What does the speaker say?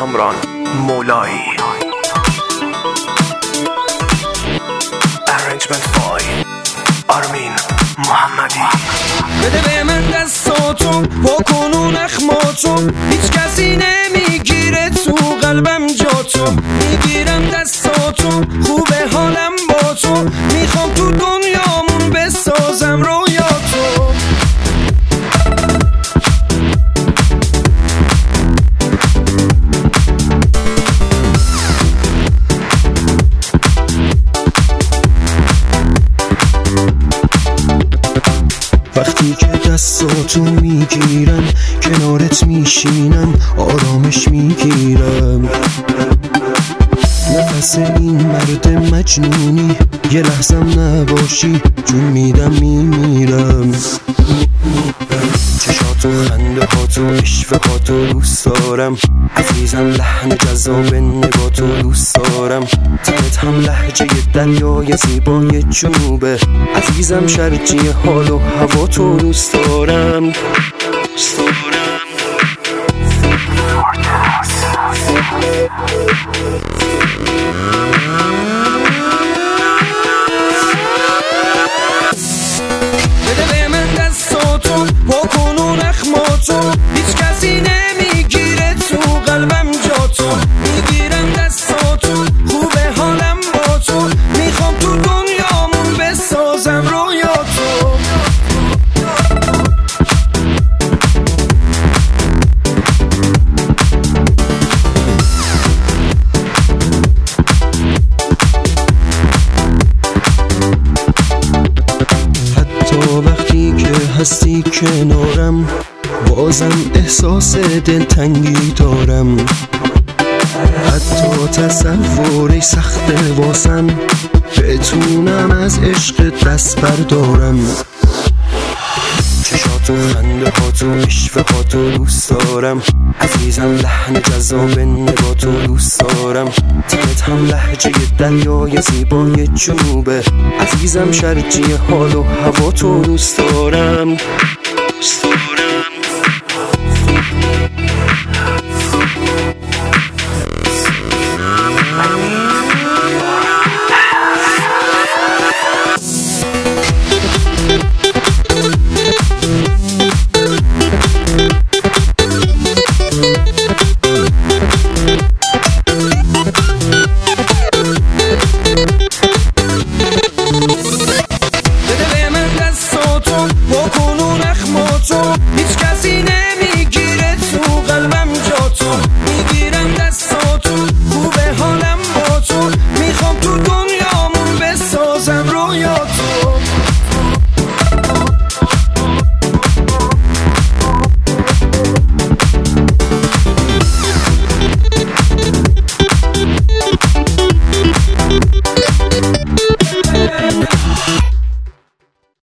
کامران مولایی. Arrangement by آرمین محمدی. بده به من دستاتو بکن اون اخماتو، هیچ کسی نمیگیره تو قلبم جاتو. میگیرم دستاتو خوبه حالم با تو، میخوام تو دنیامون بسازم رویاتو. وقتی که دستاتو میگیرم کنارت میشینم آرامش میگیرم. نفس این مرد مجنونی یه لحظم نباشی جون میدم میمیرم. چشاتو خنده هاتو اشفقاتو دوست دارم، عزیزم لحن جذاب نگاتو دوست دارم. تنت هم لهجه دریای زیبای جنوبه، عزیزم شرجی حال و هواتو دوست دارم. بده به من دستاتو بکن اون اخماتو، هیچ کسی نمیگیره تو قلبم جاتو. میگیرم دستاتو خوبه حالم با تو، میخوام تو دنیامون بسازم رویاتو. وقتی که هستی کنارم بازم احساس دلتنگی دارم. حتی تصوری سخته واسم بتونم از عشق دست بردارم. چشاتو خنده هاتو اشفقاتو دوست دارم، عزیزم لحن جذاب نگاتو دوست دارم. تنت هم لهجه دریای زیبای جنوبه، عزیزم شرجی حال و هواتو دوست دارم.